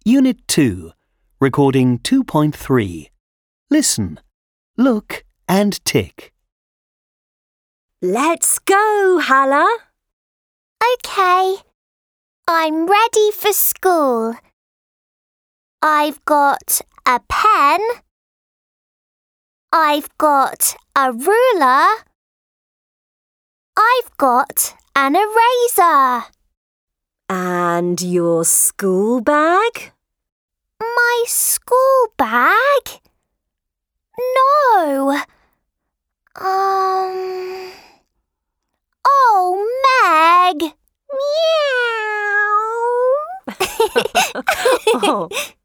Unit 2, Recording 2.3. Listen, look and tick. Let's go, Halla. OK. I'm ready for school. I've got a pen. I've got a ruler. I've got an eraser. And your school bag? My school bag? No. Oh, Meg. Meow. Oh.